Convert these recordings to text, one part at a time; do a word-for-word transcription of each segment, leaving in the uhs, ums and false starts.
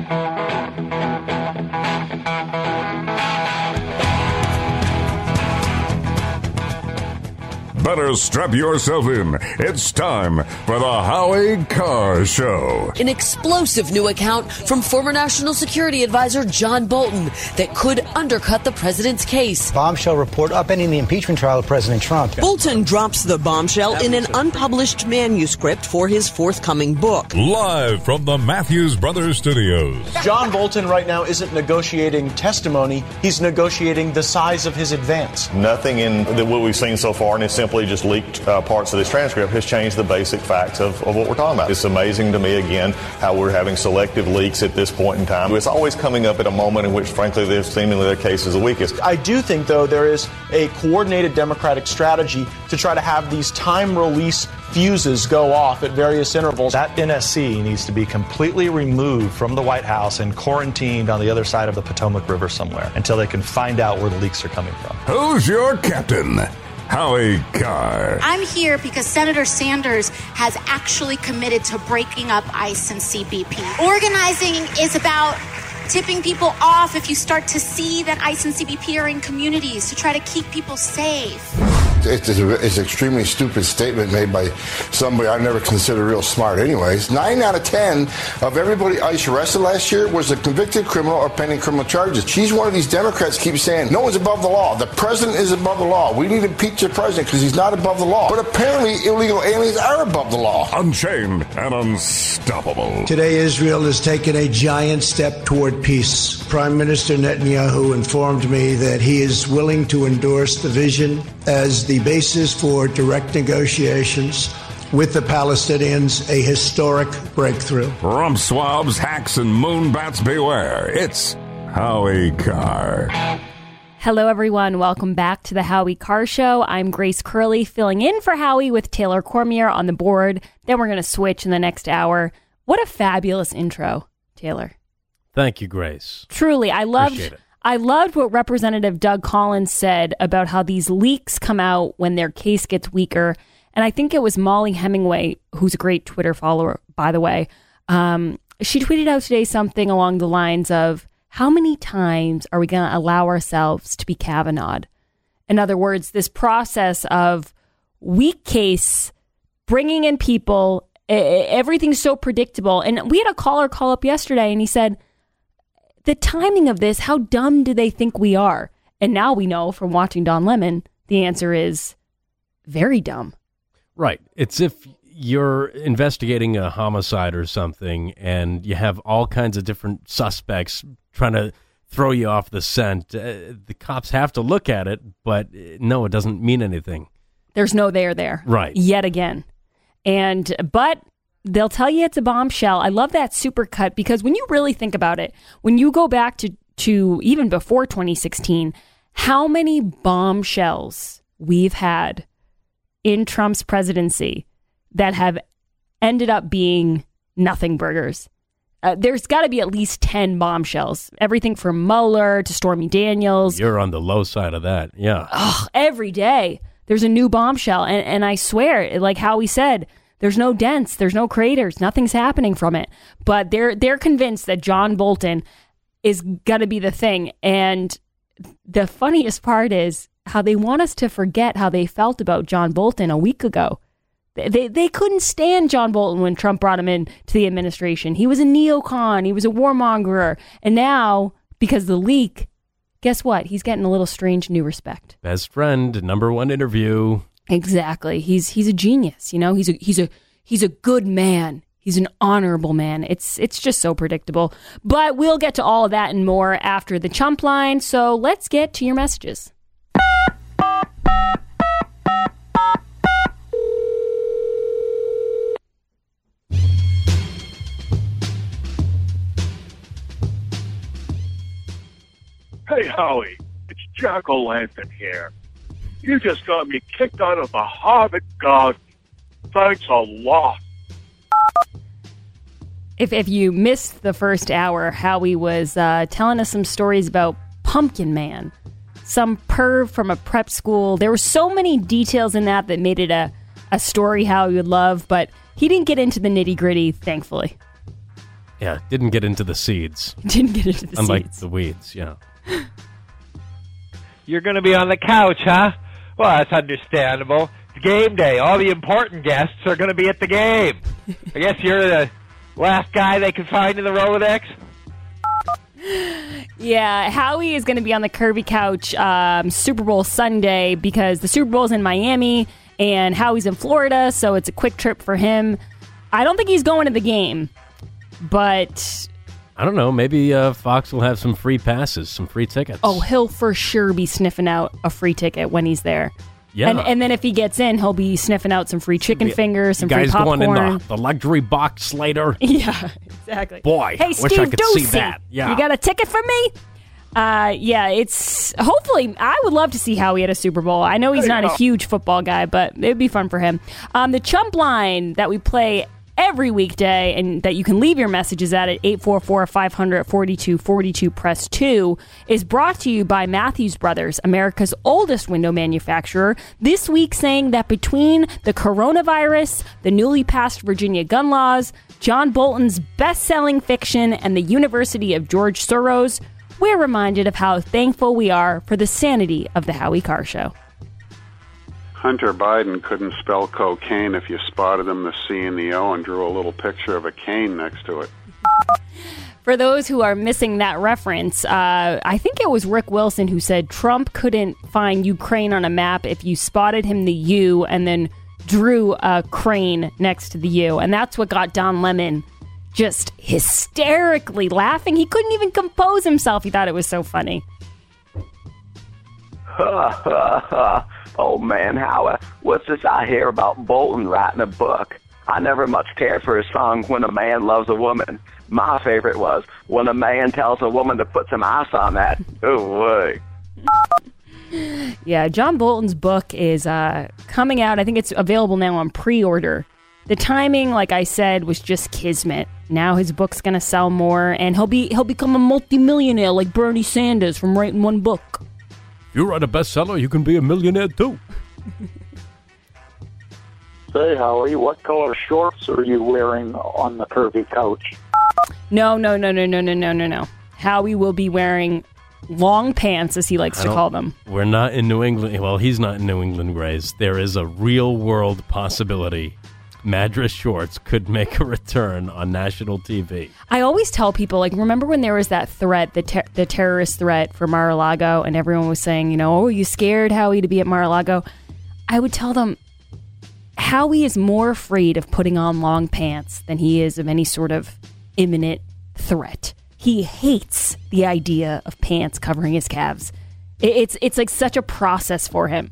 Better strap yourself in. It's time for the Howie Carr Show. An explosive new account from former National Security Advisor John Bolton that could undercut the president's case. Bombshell report upending the impeachment trial of President Trump. Bolton drops the bombshell in an unpublished manuscript for his forthcoming book. Live from the Matthews Brothers Studios. John Bolton right now isn't negotiating testimony. He's negotiating the size of his advance. Nothing in the, what we've seen so far, and it's simply just leaked uh, parts of this transcript, has changed the basic facts of, of what we're talking about. It's amazing to me, again, how we're having selective leaks at this point in time. It's always coming up at a moment in which, frankly, there's seemingly their case is the weakest. I do think, though, there is a coordinated Democratic strategy to try to have these time release fuses go off at various intervals. That N S C needs to be completely removed from the White House and quarantined on the other side of the Potomac River somewhere until they can find out where the leaks are coming from. Who's your captain? Howie Carr. I'm here because Senator Sanders has actually committed to breaking up ICE and C B P. Organizing is about tipping people off if you start to see that ICE and C B P are in communities to try to keep people safe. It's, a, it's an extremely stupid statement made by somebody I never considered real smart anyways. Nine out of ten of everybody ICE arrested last year was a convicted criminal or pending criminal charges. She's one of these Democrats keep saying, no one's above the law. The president is above the law. We need to impeach the president because he's not above the law. But apparently illegal aliens are above the law. Unchained and unstoppable. Today, Israel has taken a giant step toward peace. Prime Minister Netanyahu informed me that he is willing to endorse the vision as the basis for direct negotiations with the Palestinians, a historic breakthrough. Rump swabs, hacks, and moonbats beware. It's Howie Carr. Hello, everyone. Welcome back to the Howie Carr Show. I'm Grace Curley, filling in for Howie with Taylor Cormier on the board. Then we're going to switch in the next hour. What a fabulous intro, Taylor. Thank you, Grace. Truly, I loved Appreciate it. I loved what Representative Doug Collins said about how these leaks come out when their case gets weaker. And I think it was Molly Hemingway, who's a great Twitter follower, by the way. Um, she tweeted out today something along the lines of, how many times are we going to allow ourselves to be Kavanaugh'd? In other words, this process of weak case, bringing in people, everything's so predictable. And we had a caller call up yesterday and he said, the timing of this, how dumb do they think we are? And now we know from watching Don Lemon, the answer is very dumb. Right. It's if you're investigating a homicide or something and you have all kinds of different suspects trying to throw you off the scent. Uh, the cops have to look at it, but no, it doesn't mean anything. There's no there there. Right. Yet again. And, but... they'll tell you it's a bombshell. I love that supercut because when you really think about it, when you go back to, to even before twenty sixteen, how many bombshells we've had in Trump's presidency that have ended up being nothing burgers. Uh, there's got to be at least ten bombshells. Everything from Mueller to Stormy Daniels. You're on the low side of that. Yeah. Ugh, every day there's a new bombshell. And, and I swear, like Howie said, there's no dents, there's no craters, nothing's happening from it. But they're they're convinced that John Bolton is going to be the thing. And the funniest part is how they want us to forget how they felt about John Bolton a week ago. They, they they couldn't stand John Bolton when Trump brought him in to the administration. He was a neocon, he was a warmonger. And now, because of the leak, guess what? He's getting a little strange new respect. Best friend, number one interview. Exactly. He's he's a genius, you know. He's a he's a he's a good man. He's an honorable man. It's it's just so predictable. But we'll get to all of that and more after the chump line. So let's get to your messages. Hey, Howie. It's Jack O'Lantern here. You just got me kicked out of the Harvard Garden. Thanks a lot. If if you missed the first hour, Howie was uh, telling us some stories about Pumpkin Man, some perv from a prep school. There were so many details in that that made it a, a story Howie would love, but he didn't get into the nitty-gritty, thankfully. Yeah, didn't get into the seeds. Didn't get into the Unlike seeds. the weeds, yeah. You're going to be on the couch, huh? Well, that's understandable. It's game day. All the important guests are going to be at the game. I guess you're the last guy they can find in the Rolodex? Yeah, Howie is going to be on the Kirby couch um, Super Bowl Sunday because the Super Bowl's in Miami and Howie's in Florida, so it's a quick trip for him. I don't think he's going to the game, but... I don't know. Maybe uh, Fox will have some free passes, some free tickets. Oh, he'll for sure be sniffing out a free ticket when he's there. Yeah. And, and then if he gets in, he'll be sniffing out some free chicken fingers, some you guys free popcorn. going in the, the luxury box later? Yeah, exactly. Boy, hey, wish Steve I could Ducey, see that. Yeah. You got a ticket for me? Uh, yeah, it's hopefully I would love to see Howie at a Super Bowl. I know he's not a huge football guy, but it'd be fun for him. Um, the Chump line that we play every weekday and that you can leave your messages at at eight four four, five hundred, forty-two forty-two, press two is brought to you by Matthews Brothers, America's oldest window manufacturer. This week saying that between the coronavirus, the newly passed Virginia gun laws, John Bolton's best-selling fiction, and the University of George Soros, we're reminded of how thankful we are for the sanity of the Howie Carr Show. Hunter Biden couldn't spell cocaine if you spotted him the C and the O and drew a little picture of a cane next to it. For those who are missing that reference, uh, I think it was Rick Wilson who said Trump couldn't find Ukraine on a map if you spotted him the U and then drew a crane next to the U. And that's what got Don Lemon just hysterically laughing. He couldn't even compose himself. He thought it was so funny. Oh, man, Howard, what's this I hear about Bolton writing a book? I never much cared for his song, When a Man Loves a Woman. My favorite was, When a Man Tells a Woman to Put Some Ice on That. Oh, way. Yeah, John Bolton's book is uh, coming out. I think it's available now on pre-order. The timing, like I said, was just kismet. Now his book's going to sell more, and he'll be he'll become a multimillionaire like Bernie Sanders from writing one book. If you write a bestseller, you can be a millionaire too. Say, Howie, what color shorts are you wearing on the curvy couch? No, no, no, no, no, no, no, no, no. Howie will be wearing long pants, as he likes I to don't- call them. We're not in New England. Well, he's not in New England, Grays. There is a real-world possibility Madras shorts could make a return on national T V. I always tell people, like, remember when there was that threat, the ter- the terrorist threat for Mar-a-Lago, and everyone was saying, you know, oh, you scared Howie to be at Mar-a-Lago? I would tell them, Howie is more afraid of putting on long pants than he is of any sort of imminent threat. He hates the idea of pants covering his calves. It- It's it's like such a process for him.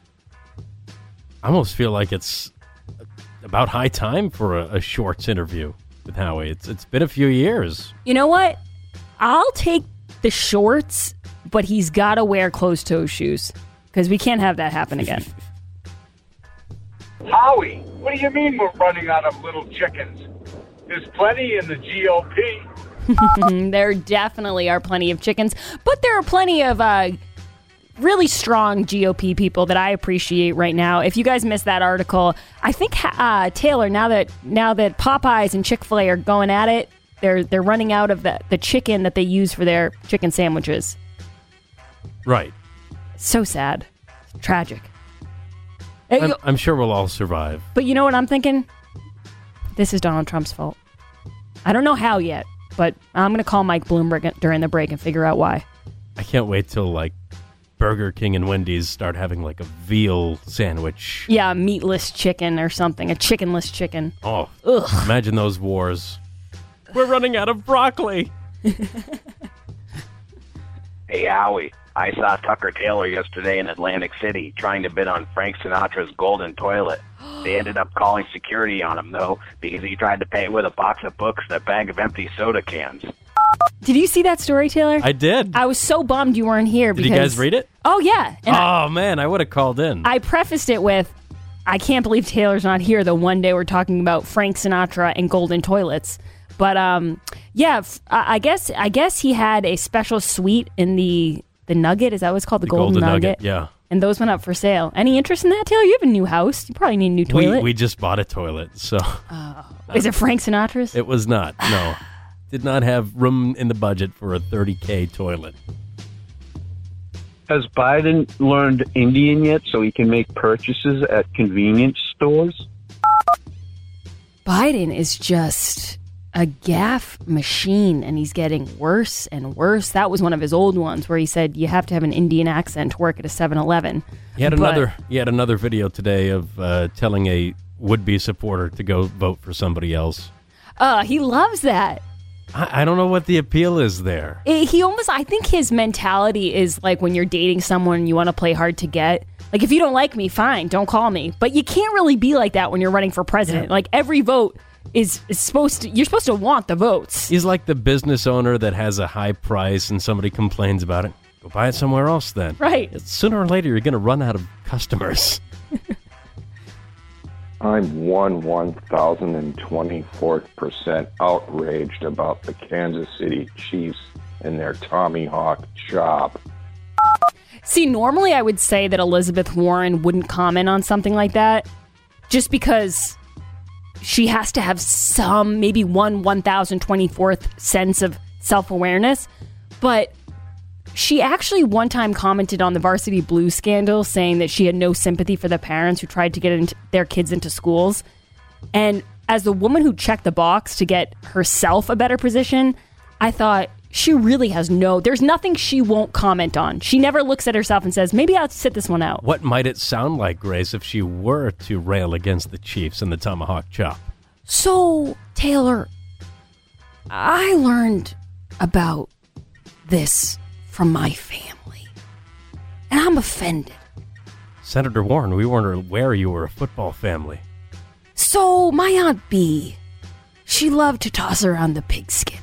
I almost feel like it's about high time for a, a shorts interview with Howie. It's It's been a few years. You know what? I'll take the shorts, but he's got to wear closed-toe shoes because we can't have that happen again. Howie, what do you mean we're running out of little chickens? There's plenty in the G O P. There definitely are plenty of chickens, but there are plenty of uh, really strong G O P people that I appreciate right now. If you guys missed that article, I think uh, Taylor, now that now that Popeyes and Chick-fil-A are going at it, they're they're running out of the, the chicken that they use for their chicken sandwiches. Right. So sad. Tragic. I'm, I'm sure we'll all survive. But you know what I'm thinking? This is Donald Trump's fault. I don't know how yet, but I'm going to call Mike Bloomberg during the break and figure out why. I can't wait till, like, Burger King and Wendy's start having, like, a veal sandwich. Yeah, a meatless chicken or something. A chickenless chicken. Oh, Ugh. Imagine those wars. We're running out of broccoli. Hey, Howie, I saw Tucker Taylor yesterday in Atlantic City trying to bid on Frank Sinatra's golden toilet. They ended up calling security on him, though, because he tried to pay with a box of books and a bag of empty soda cans. Did you see that story, Taylor? I did. I was so bummed you weren't here. Did because, you guys read it? Oh, yeah. And I, Oh, man, I would have called in. I prefaced it with, I can't believe Taylor's not here, though one day we're talking about Frank Sinatra and golden toilets. But, um, yeah, f- I I guess I guess he had a special suite in the, the Nugget. Is that what it's called? The, The Golden, Golden Nugget? Nugget, yeah. And those went up for sale. Any interest in that, Taylor? You have a new house. You probably need a new we, toilet. we just bought a toilet, so... Is it Frank Sinatra's? It was not, no. did not have room in the budget for a thirty K toilet. Has Biden learned Indian yet so he can make purchases at convenience stores? Biden is just a gaffe machine, and he's getting worse and worse. That was one of his old ones where he said you have to have an Indian accent to work at a seven eleven. He had But- another. He had another video today of uh, telling a would-be supporter to go vote for somebody else. Uh, he loves that. I, I don't know what the appeal is there. Eh, He almost, I think his mentality is like when you're dating someone and you want to play hard to get. Like, if you don't like me, fine, don't call me. But you can't really be like that when you're running for president. Yeah. Like, every vote is, is supposed to, you're supposed to want the votes. He's like the business owner that has a high price and somebody complains about it. Go buy it somewhere else then. Right. Sooner or later, you're going to run out of customers. I'm one one thousand and twenty-fourth percent outraged about the Kansas City Chiefs and their Tommy Hawk chop. See, normally I would say that Elizabeth Warren wouldn't comment on something like that just because she has to have some, maybe one one thousand twenty-fourth sense of self-awareness. But she actually one time commented on the Varsity Blues scandal, saying that she had no sympathy for the parents who tried to get into their kids into schools. And as the woman who checked the box to get herself a better position, I thought she really has no, there's nothing she won't comment on. She never looks at herself and says, maybe I'll sit this one out. What might it sound like, Grace, if she were to rail against the Chiefs and the Tomahawk chop? So, Taylor, I learned about this from my family, and I'm offended. Senator Warren, we weren't aware you were a football family. So, my Aunt Bee, she loved to toss around the pigskin.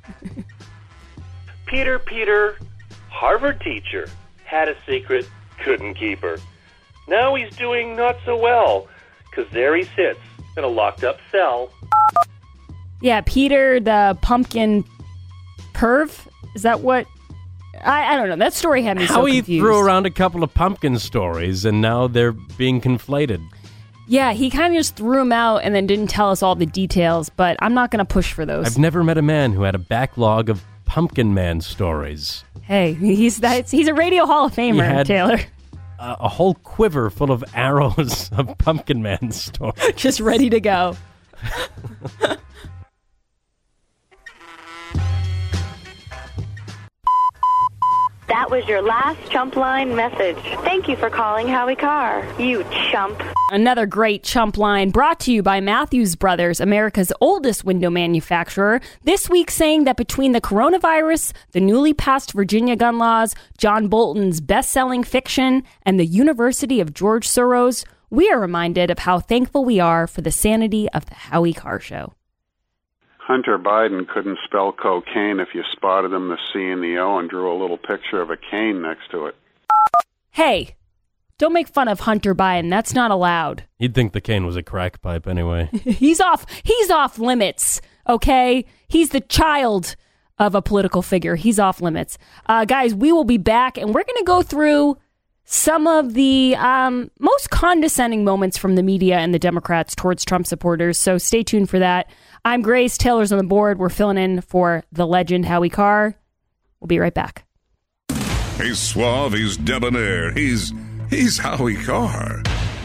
Peter, Peter, Harvard teacher, had a secret, couldn't keep her. Now he's doing not so well, because there he sits in a locked-up cell. Yeah, Peter the pumpkin perv? Is that what? I, I don't know. That story had me so Howie confused. threw around a couple of pumpkin stories, and now they're being conflated. Yeah, he kind of just threw them out and then didn't tell us all the details, but I'm not going to push for those. I've never met a man who had a backlog of Pumpkin Man stories. Hey, he's that, he's a Radio Hall of He Famer, had Taylor. A, a whole quiver full of arrows of Pumpkin Man stories. Just ready to go. That was your last chump line message. Thank you for calling Howie Carr, you chump. Another great chump line brought to you by Matthews Brothers, America's oldest window manufacturer. This week saying that between the coronavirus, the newly passed Virginia gun laws, John Bolton's best-selling fiction, and the University of George Soros, we are reminded of how thankful we are for the sanity of the Howie Carr Show. Hunter Biden couldn't spell cocaine if you spotted him the C and the O and drew a little picture of a cane next to it. Hey, don't make fun of Hunter Biden. That's not allowed. You'd think the cane was a crack pipe anyway. He's off. He's off limits. Okay, he's the child of a political figure. He's off limits. Uh, guys, we will be back, and we're going to go through some of the um, most condescending moments from the media and the Democrats towards Trump supporters. So stay tuned for that. I'm Grace. Taylor's on the board. We're filling in for the legend Howie Carr. We'll be right back. He's suave, he's debonair, he's he's Howie Carr.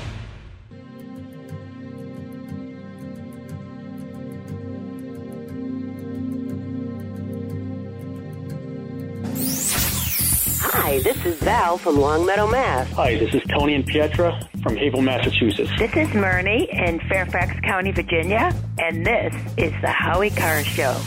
Hi, this is Val from Longmeadow, Mass. Hi, this is Tony and Pietra from Haverhill, Massachusetts. This is Myrnie in Fairfax County, Virginia, and this is the Howie Carr Show.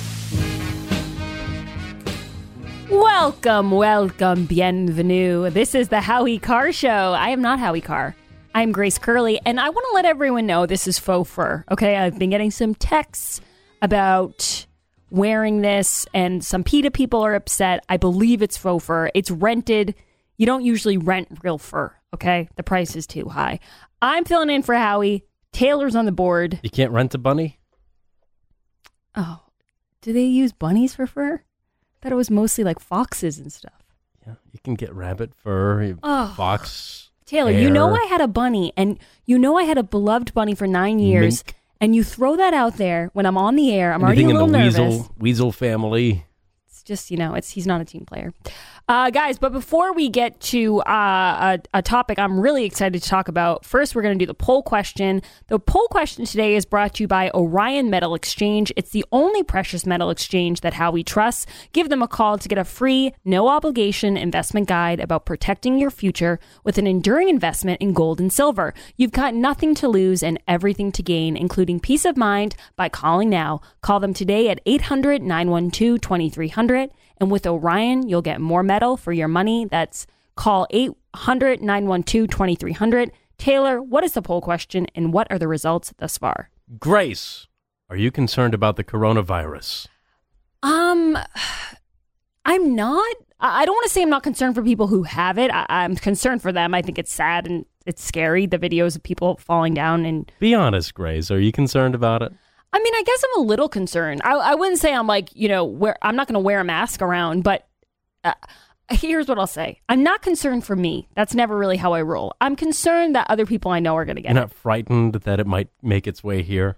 Welcome, welcome, bienvenue. This is the Howie Carr Show. I am not Howie Carr. I'm Grace Curley, and I want to let everyone know this is faux fur. Okay, I've been getting some texts about wearing this, and some PETA people are upset. I believe it's faux fur. It's rented. You don't usually rent real fur, okay? The price is too high. I'm filling in for Howie. Taylor's on the board. You can't rent a bunny? Oh, do they use bunnies for fur? I thought it was mostly like foxes and stuff. Yeah, you can get rabbit fur, Oh. fox. Taylor, hair. you know I had a bunny, and you know I had a beloved bunny for nine years, Mink. And you throw that out there when I'm on the air. I'm already a little in the nervous. Weasel, Weasel family. It's just, you know, it's he's not a team player. Uh, guys, but before we get to uh, a, a topic I'm really excited to talk about, first we're going to do the poll question. The poll question today is brought to you by Orion Metal Exchange. It's the only precious metal exchange that Howie trusts. Give them a call to get a free, no-obligation investment guide about protecting your future with an enduring investment in gold and silver. You've got nothing to lose and everything to gain, including peace of mind by calling now. Call them today at eight hundred, nine one two, two three zero zero. And with Orion, you'll get more metal for your money. That's call eight hundred, nine one two, two three zero zero. Taylor, what is the poll question and what are the results thus far? Grace, are you concerned about the coronavirus? Um, I'm not. I don't want to say I'm not concerned for people who have it. I- I'm concerned for them. I think it's sad and it's scary, the videos of people falling down. And Be honest, Grace. Are you concerned about it? I mean, I guess I'm a little concerned. I, I wouldn't say I'm like, you know, where I'm not going to wear a mask around, but uh, here's what I'll say. I'm not concerned for me. That's never really how I roll. I'm concerned that other people I know are going to get You're it. not frightened that it might make its way here?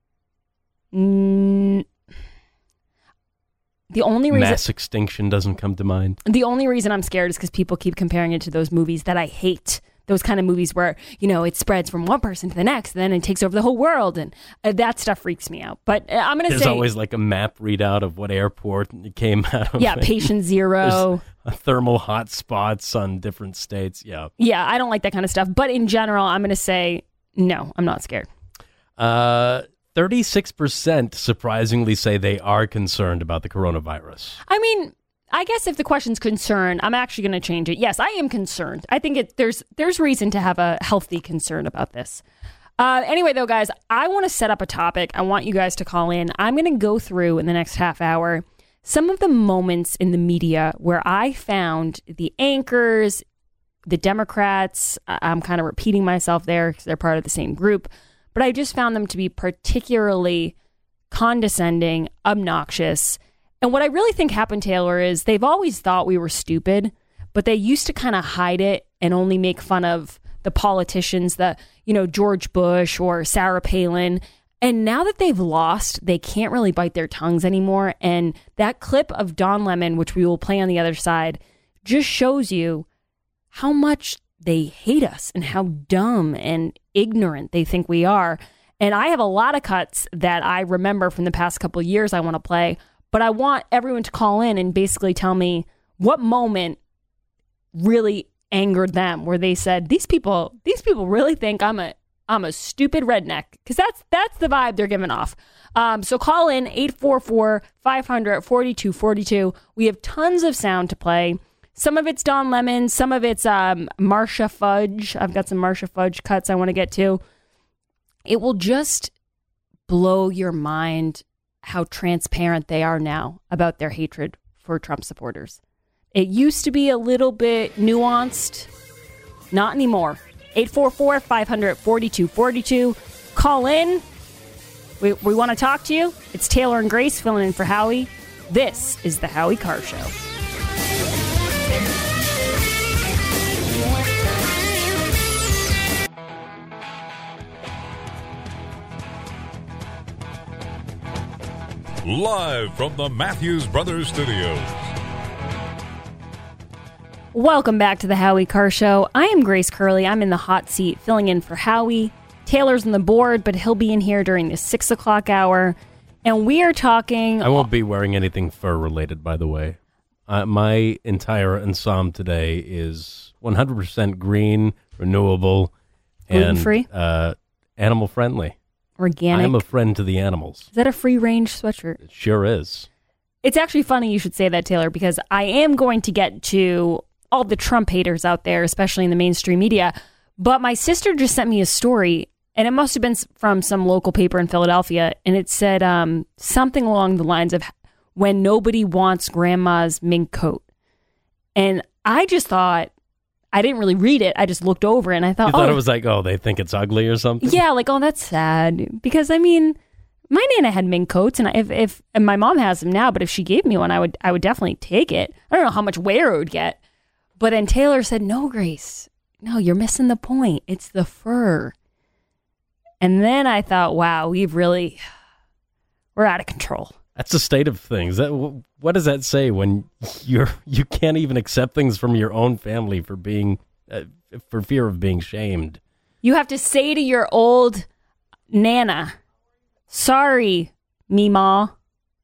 Mm, the only reason Mass extinction doesn't come to mind. the only reason I'm scared is because people keep comparing it to those movies that I hate. Those kind of movies where, you know, it spreads from one person to the next, then it takes over the whole world. And uh, that stuff freaks me out. But uh, I'm going to say... There's always like a map readout of what airport it came out of. Yeah, patient zero. There's thermal hot spots on different states. Yeah. Yeah, I don't like that kind of stuff. But in general, I'm going to say, no, I'm not scared. Uh, thirty-six percent surprisingly say they are concerned about the coronavirus. I mean... I guess if the question's concern, I'm actually going to change it. Yes, I am concerned. I think it, there's there's reason to have a healthy concern about this. Uh, anyway, though, guys, I want to set up a topic. I want you guys to call in. I'm going to go through in the next half hour some of the moments in the media where I found the anchors, the Democrats, I'm kind of repeating myself there because they're part of the same group, but I just found them to be particularly condescending, obnoxious. And what I really think happened, Taylor, is they've always thought we were stupid, but they used to kind of hide it and only make fun of the politicians, the, you know, George Bush or Sarah Palin. And now that they've lost, they can't really bite their tongues anymore. And that clip of Don Lemon, which we will play on the other side, just shows you how much they hate us and how dumb and ignorant they think we are. And I have a lot of cuts that I remember from the past couple of years I want to play. But I want everyone to call in and basically tell me what moment really angered them, where they said, "These people, these people really think I'm a, I'm a stupid redneck," because that's that's the vibe they're giving off. Um, so call in eight four four, five hundred, forty-two forty-two. We have tons of sound to play. Some of it's Don Lemon, some of it's um, Marcia Fudge. I've got some Marcia Fudge cuts I want to get to. It will just blow your mind how transparent they are now about their hatred for Trump supporters. It used to be a little bit nuanced. Not anymore. eight four four, five hundred, forty-two forty-two. Call in. We, we want to talk to you. It's Taylor and Grace filling in for Howie. This is the Howie Carr Show. Live from the Matthews Brothers Studios. Welcome back to the Howie Carr Show. I am Grace Curley. I'm in the hot seat filling in for Howie. Taylor's on the board, but he'll be in here during the six o'clock hour. And we are talking... I won't be wearing anything fur-related, by the way. Uh, my entire ensemble today is one hundred percent green, renewable, and gluten-free? uh, animal-friendly. Organic. I'm a friend to the animals. Is that a free-range sweatshirt? It sure is. It's actually funny you should say that, Taylor, because I am going to get to all the Trump haters out there, especially in the mainstream media. But my sister just sent me a story, and it must have been from some local paper in Philadelphia, and it said um, something along the lines of when nobody wants grandma's mink coat. And I just thought, I didn't really read it. I just looked over and I thought, You thought oh, it was like, oh, they think it's ugly or something? yeah, like, oh, that's sad. Because, I mean, my Nana had mink coats, and if, if and my mom has them now, but if she gave me one, I would I would definitely take it. I don't know how much wear it would get. But then Taylor said, no, Grace, no, you're missing the point. It's the fur. And then I thought, wow, we've really, we're out of control. That's the state of things. That, what does that say when you're you can't even accept things from your own family for being uh, for fear of being shamed? You have to say to your old Nana, sorry, Meemaw,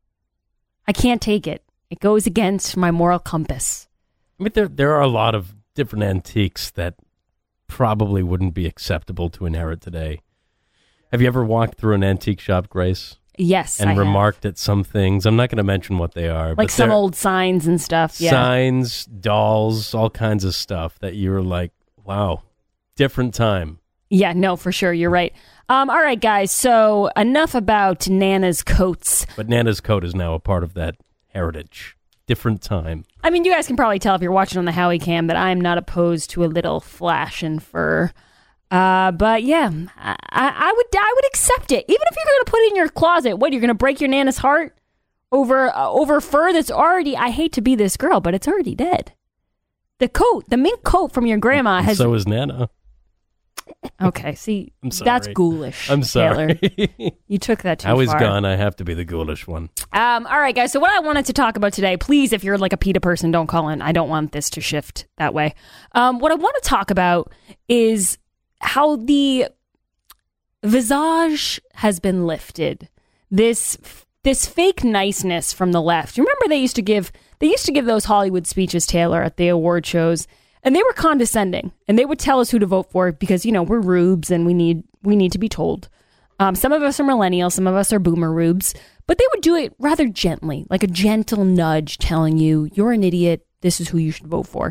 I can't take it. It goes against my moral compass. I mean, there there are a lot of different antiques that probably wouldn't be acceptable to inherit today. Have you ever walked through an antique shop, Grace? Yes, and I remarked have. at some things. I'm not going to mention what they are. Like but some old signs and stuff. Yeah. Signs, dolls, all kinds of stuff that you were like, wow, different time. Yeah, no, for sure. You're right. Um, all right, guys. So enough about Nana's coats. But Nana's coat is now a part of that heritage. Different time. I mean, you guys can probably tell if you're watching on the Howie Cam that I'm not opposed to a little flash and fur. Uh, but yeah, I, I would I would accept it. Even if you're going to put it in your closet, what, you're going to break your Nana's heart over uh, over fur that's already, I hate to be this girl, but it's already dead. The coat, the mink coat from your grandma and has... so is Nana. Okay, see, I'm sorry. that's ghoulish. I'm sorry. Taylor. You took that too Howie's far. gone. I have to be the ghoulish one. Um, all right, guys. So what I wanted to talk about today, please, if you're like a PETA person, don't call in. I don't want this to shift that way. Um, what I want to talk about is how the visage has been lifted. This this fake niceness from the left. You remember they used to give they used to give those Hollywood speeches, Taylor, at the award shows, and they were condescending, and they would tell us who to vote for because, you know, we're rubes and we need we need to be told. Um, some of us are millennials, some of us are boomer rubes, but they would do it rather gently, like a gentle nudge telling you, you're an idiot, this is who you should vote for.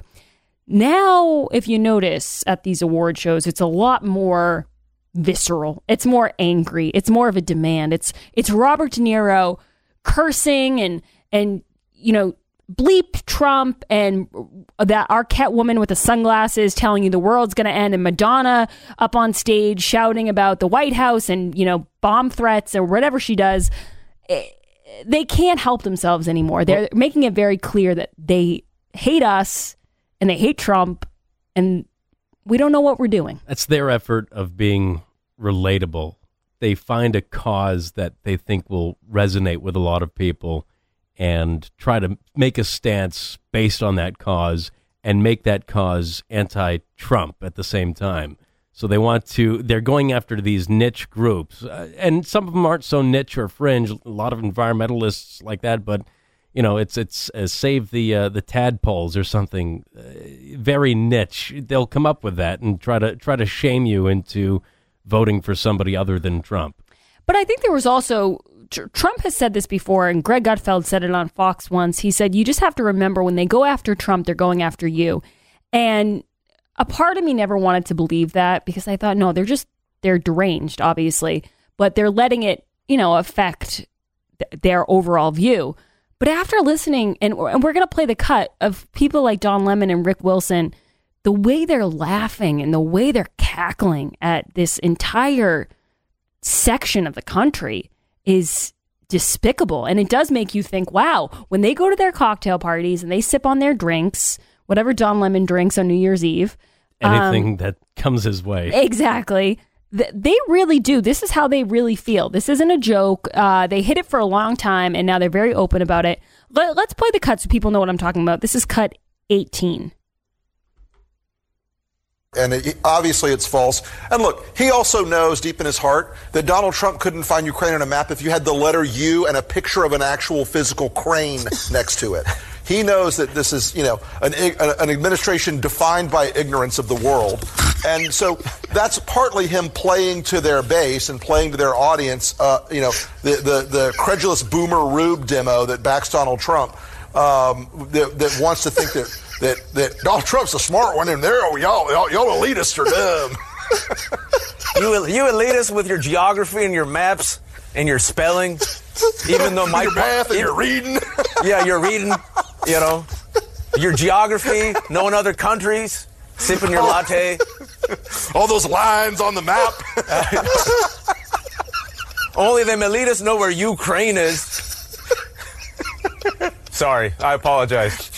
Now, if you notice at these award shows, it's a lot more visceral. It's more angry. It's more of a demand. It's it's Robert De Niro cursing and and you know bleep Trump and that Arquette woman with the sunglasses telling you the world's going to end, and Madonna up on stage shouting about the White House and you know bomb threats or whatever she does. They can't help themselves anymore. They're making it very clear that they hate us. And they hate Trump, and we don't know what we're doing. That's their effort of being relatable. They find a cause that they think will resonate with a lot of people and try to make a stance based on that cause and make that cause anti-Trump at the same time. So they want to, they're going after these niche groups. Uh, and some of them aren't so niche or fringe, a lot of environmentalists like that, but you know, it's it's uh, save the uh, the tadpoles or something uh, very niche. They'll come up with that and try to try to shame you into voting for somebody other than Trump. But I think there was also tr- Trump has said this before, and Greg Gutfeld said it on Fox once. He said, "You just have to remember when they go after Trump, they're going after you." And a part of me never wanted to believe that because I thought, no, they're just they're deranged, obviously, but they're letting it, you know, affect th- their overall view. But after listening, and, and we're going to play the cut of people like Don Lemon and Rick Wilson, the way they're laughing and the way they're cackling at this entire section of the country is despicable. And it does make you think, wow, when they go to their cocktail parties and they sip on their drinks, whatever Don Lemon drinks on New Year's Eve. Anything um, that comes his way. Exactly. They really do. This is how they really feel. This isn't a joke. Uh, they hid it for a long time, and now they're very open about it. Let, let's play the cut so people know what I'm talking about. This is cut eighteen. And it, obviously it's false. And look, he also knows deep in his heart that Donald Trump couldn't find Ukraine on a map if you had the letter U and a picture of an actual physical crane next to it. He knows that this is, you know, an, an administration defined by ignorance of the world. And so that's partly him playing to their base and playing to their audience, uh, you know, the, the, the credulous boomer rube demo that backs Donald Trump, um, that, that wants to think that, that, that Donald Trump's a smart one and they're, oh, y'all, y'all, y'all elitists are dumb. you, you elitists with your geography and your maps and your spelling, even though my your math and your reading. Yeah, your reading. You know, your geography, knowing other countries, sipping your latte. All those lines on the map. Only them elitists know where Ukraine is. Sorry, I apologize.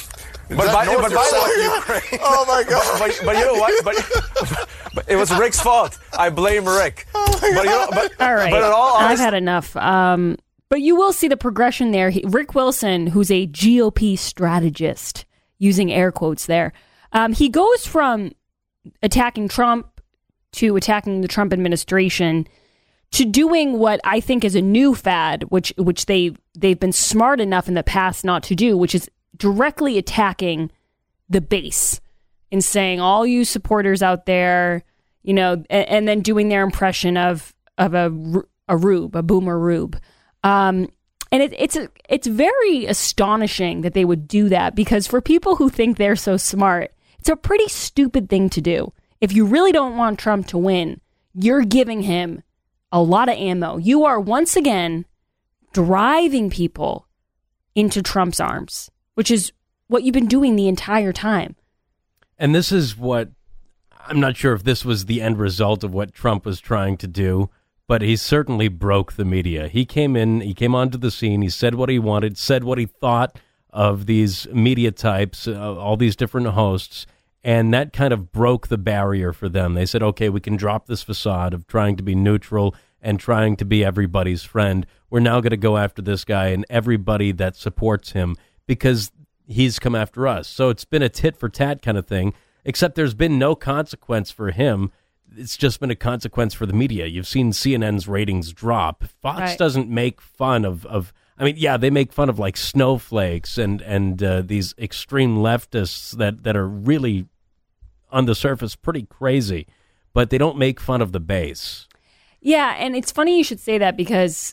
But by, north but or by south the way, Ukraine? Oh my God! But, but, but you know what? But, but it was Rick's fault. I blame Rick. Oh my but, you know, but, all right, but in all I've honesty, had enough. Um, but you will see the progression there. He, Rick Wilson, who's a G O P strategist, using air quotes there, um, he goes from attacking Trump to attacking the Trump administration to doing what I think is a new fad, which which they they've been smart enough in the past not to do, which is directly attacking the base and saying, all you supporters out there, you know, and, and then doing their impression of of a a rube, a boomer rube. Um, and it, it's a, it's very astonishing that they would do that, because for people who think they're so smart, it's a pretty stupid thing to do. If you really don't want Trump to win, you're giving him a lot of ammo. You are once again driving people into Trump's arms, which is what you've been doing the entire time. And this is what, I'm not sure if this was the end result of what Trump was trying to do, but he certainly broke the media. He came in, he came onto the scene, he said what he wanted, said what he thought of these media types, uh, all these different hosts, and that kind of broke the barrier for them. They said, okay, we can drop this facade of trying to be neutral and trying to be everybody's friend. We're now going to go after this guy and everybody that supports him because he's come after us. So it's been a tit for tat kind of thing, except there's been no consequence for him. It's just been a consequence for the media. You've seen C N N's ratings drop. Fox Right. doesn't make fun of, of, I mean, yeah, they make fun of like snowflakes and, and uh, these extreme leftists that, that are really on the surface pretty crazy, but they don't make fun of the base. Yeah, and it's funny you should say that, because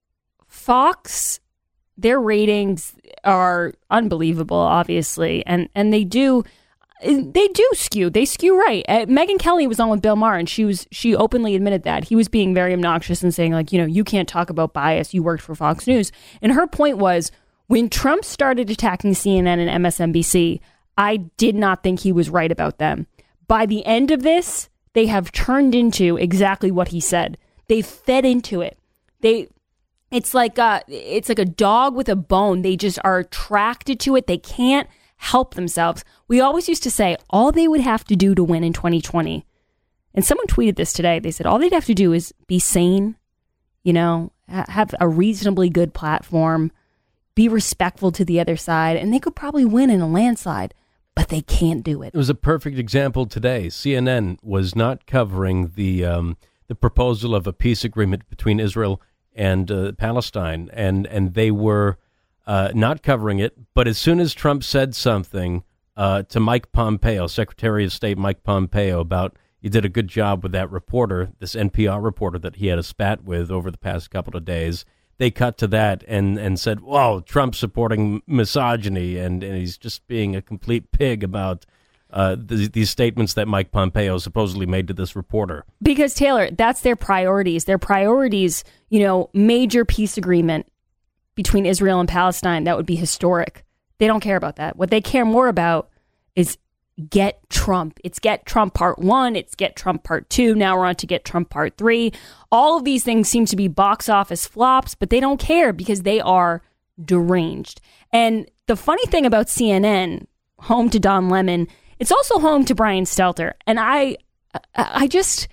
Fox, their ratings are unbelievable, obviously, and and they do they do skew. They skew right. Uh, Megyn Kelly was on with Bill Maher, and she was she openly admitted that. He was being very obnoxious and saying, like, you know, you can't talk about bias. You worked for Fox News. And her point was, when Trump started attacking C N N and M S N B C, I did not think he was right about them. By the end of this, they have turned into exactly what he said. They fed into it. They, it's like a, it's like a dog with a bone. They just are attracted to it. They can't help themselves. We always used to say all they would have to do to win in twenty twenty. And someone tweeted this today. They said all they'd have to do is be sane, you know, ha- have a reasonably good platform, be respectful to the other side, and they could probably win in a landslide. But they can't do it. It was a perfect example today. C N N was not covering the um, the proposal of a peace agreement between Israel and uh, Palestine, and and they were uh, not covering it. But as soon as Trump said something uh, to Mike Pompeo, Secretary of State Mike Pompeo, about you did a good job with that reporter, this N P R reporter that he had a spat with over the past couple of days, they cut to that and, and said, whoa, Trump's supporting misogyny, and, and he's just being a complete pig about uh, th- these statements that Mike Pompeo supposedly made to this reporter. Because, Taylor, that's their priorities. Their priorities, you know, major peace agreement between Israel and Palestine, that would be historic. They don't care about that. What they care more about is get Trump. It's get Trump part one. It's get Trump part two. Now we're on to get Trump part three. All of these things seem to be box office flops, but they don't care because they are deranged. And the funny thing about C N N, home to Don Lemon, it's also home to Brian Stelter. And I, I just,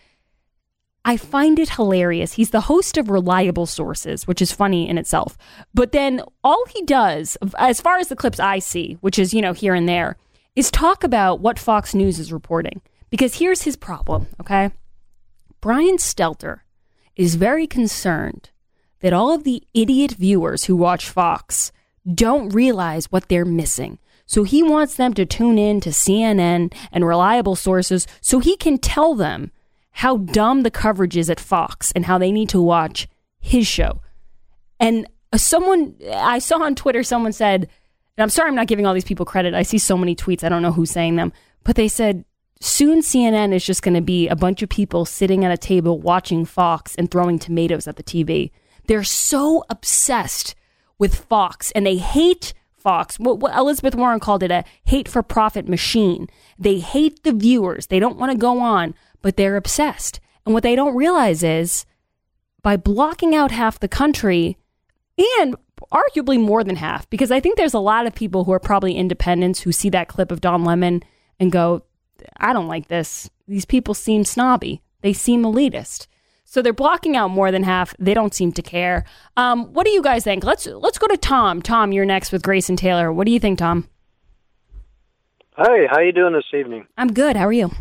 I find it hilarious. He's the host of Reliable Sources, which is funny in itself. But then all he does, as far as the clips I see, which is, you know, here and there, is talk about what Fox News is reporting. Because here's his problem, okay? Brian Stelter is very concerned that all of the idiot viewers who watch Fox don't realize what they're missing. So he wants them to tune in to C N N and Reliable Sources so he can tell them how dumb the coverage is at Fox and how they need to watch his show. And someone, I saw on Twitter, someone said, and I'm sorry I'm not giving all these people credit. I see so many tweets. I don't know who's saying them. But they said, soon C N N is just going to be a bunch of people sitting at a table watching Fox and throwing tomatoes at the T V. They're so obsessed with Fox, and they hate Fox. What, what Elizabeth Warren called it, a hate-for-profit machine. They hate the viewers. They don't want to go on, but they're obsessed. And what they don't realize is, by blocking out half the country and arguably more than half, because I think there's a lot of people who are probably independents who see that clip of Don Lemon and go, I don't like this. These people seem snobby. They seem elitist. So they're blocking out more than half. They don't seem to care. Um, what do you guys think? Let's let's go to Tom. Tom, you're next with Grayson Taylor. What do you think, Tom? Hi, how you doing this evening? I'm good. How are you?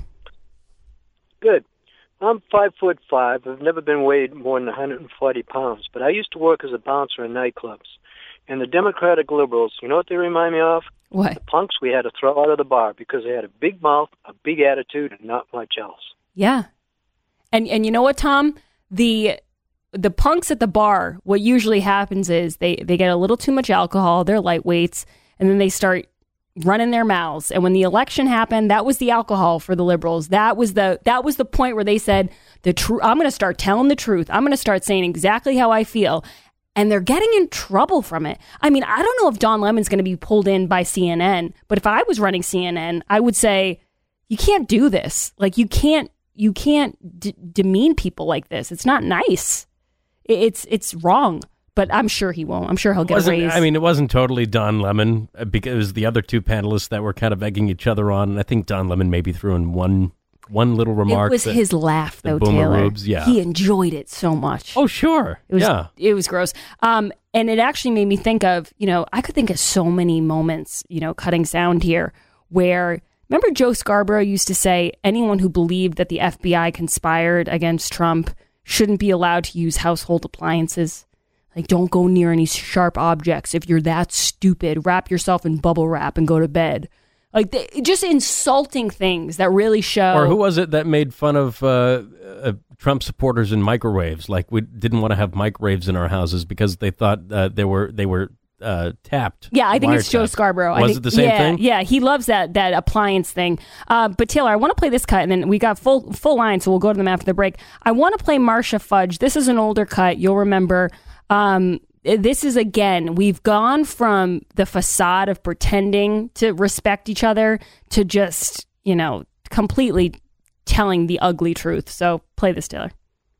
Good. I'm five foot five. I've never been weighed more than one hundred forty pounds, but I used to work as a bouncer in nightclubs. And the Democratic liberals, you know what they remind me of? What? The punks we had to throw out of the bar because they had a big mouth, a big attitude, and not much else. Yeah. And and you know what, Tom? The the punks at the bar, what usually happens is they, they get a little too much alcohol, they're lightweights, and then they start running their mouths. And when the election happened, that was the alcohol for the liberals. That was the that was the point where they said, the tr- I'm going to start telling the truth. I'm going to start saying exactly how I feel. And they're getting in trouble from it. I mean, I don't know if Don Lemon's going to be pulled in by C N N, but if I was running C N N, I would say, you can't do this. Like, you can't you can't d- demean people like this. It's not nice. It's it's wrong. But I'm sure he won't. I'm sure he'll get a raise. I mean, it wasn't totally Don Lemon, because it was the other two panelists that were kind of egging each other on. And I think Don Lemon maybe threw in one one little remark. It was that, his laugh, though, Boomer Taylor. Rubes, yeah. He enjoyed it so much. Oh, sure. It was, yeah. It was gross. Um, and it actually made me think of, you know, I could think of so many moments, you know, cutting sound here, where, remember Joe Scarborough used to say, anyone who believed that the F B I conspired against Trump shouldn't be allowed to use household appliances. Like, don't go near any sharp objects. If you're that stupid, wrap yourself in bubble wrap and go to bed. Like, they, just insulting things that really show. Or who was it that made fun of uh, uh, Trump supporters in microwaves? Like, we didn't want to have microwaves in our houses because they thought uh, they were they were uh, tapped. Yeah, I think it's Joe tapped. Scarborough. Was I think, it the same yeah, thing? Yeah, he loves that that appliance thing. Uh, but Taylor, I want to play this cut, and then we got full full line, so we'll go to them after the break. I want to play Marcia Fudge. This is an older cut. You'll remember. Um, This is, again, we've gone from the facade of pretending to respect each other to just, you know, completely telling the ugly truth. So play this, Taylor.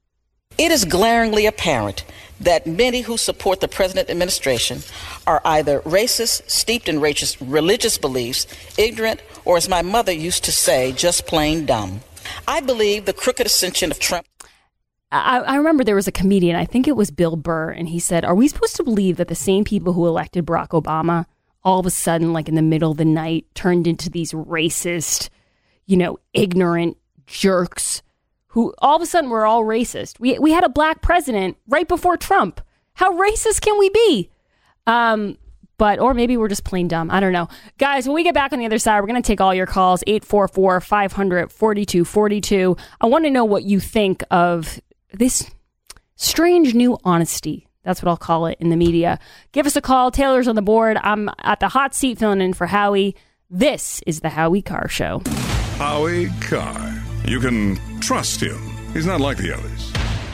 It is glaringly apparent that many who support the present administration are either racist, steeped in racist religious beliefs, ignorant, or, as my mother used to say, just plain dumb. I believe the crooked ascension of Trump. I, I remember there was a comedian, I think it was Bill Burr, and he said, are we supposed to believe that the same people who elected Barack Obama all of a sudden, like in the middle of the night, turned into these racist, you know, ignorant jerks who all of a sudden were all racist? We we had a black president right before Trump. How racist can we be? Um, but, or maybe we're just plain dumb. I don't know. Guys, when we get back on the other side, we're going to take all your calls, eight four four, five hundred, forty-two forty-two. I want to know what you think of this strange new honesty. That's what I'll call it in the media. Give us a call. Taylor's on the board. I'm at the hot seat filling in for Howie. This is the Howie Carr Show. Howie Carr. You can trust him. He's not like the others.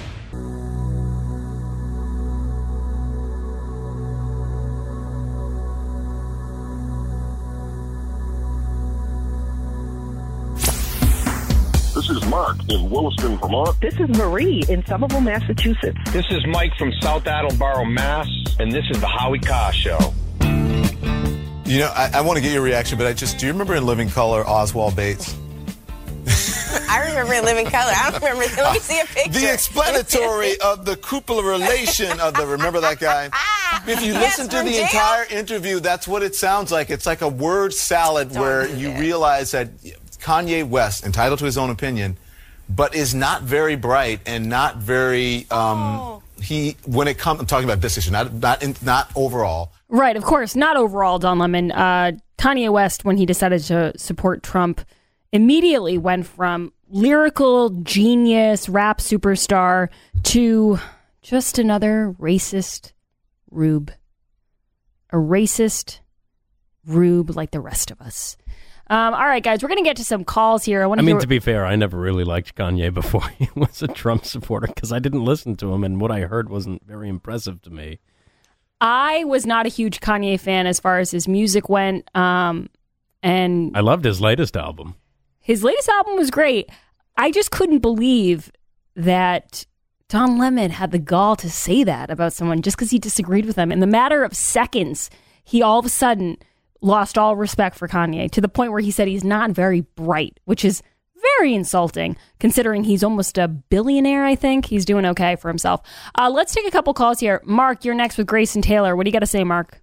This is Mark in Williston, Vermont. This is Marie in Somerville, Massachusetts. This is Mike from South Attleboro, Mass. And this is the Howie Carr Show. You know, I, I want to get your reaction, but I just, do you remember in Living Color, Oswald Bates? I remember in Living Color. I don't remember. Let me see a picture. The explanatory of the cupola relation of the, remember that guy? If you Yes, listen to from the jail. entire interview, that's what it sounds like. It's like a word salad Don't where do you that. realize that Kanye West, entitled to his own opinion, but is not very bright and not very, um, Oh. he, when it comes, I'm talking about this issue, not, not, in, not overall. Right, of course, not overall, Don Lemon. Uh, Kanye West, when he decided to support Trump, immediately went from lyrical genius, rap superstar, to just another racist rube. A racist rube like the rest of us. Um, all right, guys, we're going to get to some calls here. I, I mean, hear... to be fair, I never really liked Kanye before he was a Trump supporter because I didn't listen to him, and what I heard wasn't very impressive to me. I was not a huge Kanye fan as far as his music went, um, and I loved his latest album. his latest album was great. I just couldn't believe that Don Lemon had the gall to say that about someone just because he disagreed with them. In the matter of seconds, he all of a sudden lost all respect for Kanye to the point where he said he's not very bright, which is very insulting considering he's almost a billionaire, I think. He's doing okay for himself. Uh, let's take a couple calls here. Mark, you're next with Grace and Taylor. What do you got to say, Mark?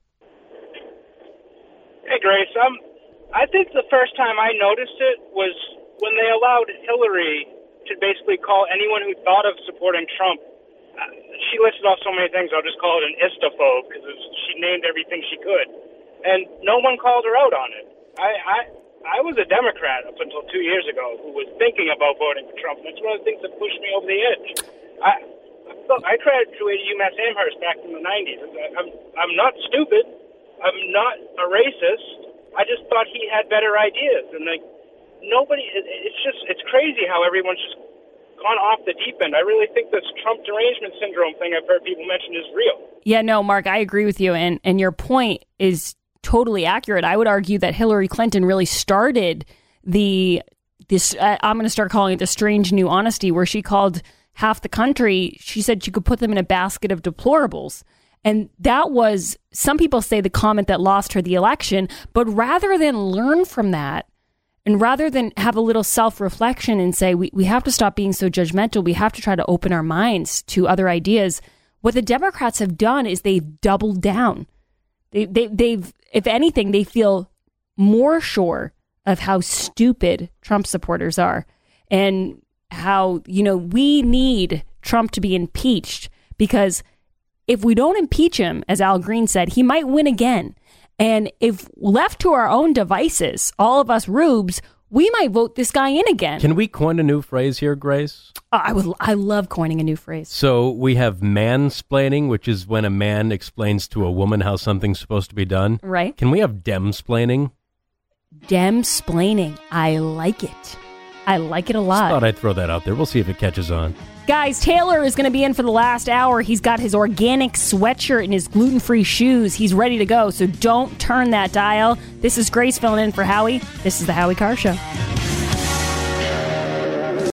Hey, Grace. Um, I think the first time I noticed it was when they allowed Hillary to basically call anyone who thought of supporting Trump. Uh, she listed off so many things, I'll just call it an istaphobe, because she named everything she could. And no one called her out on it. I, I I was a Democrat up until two years ago who was thinking about voting for Trump. And that's one of the things that pushed me over the edge. I look, I graduated UMass Amherst back in the nineties. I'm, I'm not stupid. I'm not a racist. I just thought he had better ideas. And like, nobody, it, it's just, it's crazy how everyone's just gone off the deep end. I really think this Trump derangement syndrome thing I've heard people mention is real. Yeah, no, Mark, I agree with you. And, and your point is totally accurate. I would argue that Hillary Clinton really started the, this, uh, I'm going to start calling it the strange new honesty, where she called half the country, she said you could put them in a basket of deplorables. And that was, some people say, the comment that lost her the election. But rather than learn from that, and rather than have a little self-reflection and say, we, we have to stop being so judgmental, we have to try to open our minds to other ideas, what the Democrats have done is they've doubled down. They, they, they've, if anything, they feel more sure of how stupid Trump supporters are and how, you know, we need Trump to be impeached, because if we don't impeach him, as Al Green said, he might win again. And if left to our own devices, all of us rubes, we might vote this guy in again. Can we coin a new phrase here, Grace? Uh, I would. I love coining a new phrase. So we have mansplaining, which is when a man explains to a woman how something's supposed to be done. Right. Can we have demsplaining? Demsplaining. I like it. I like it a lot. Just thought I'd throw that out there. We'll see if it catches on. Guys, Taylor is going to be in for the last hour. He's got his organic sweatshirt and his gluten-free shoes. He's ready to go, so don't turn that dial. This is Grace filling in for Howie. This is the Howie Carr Show.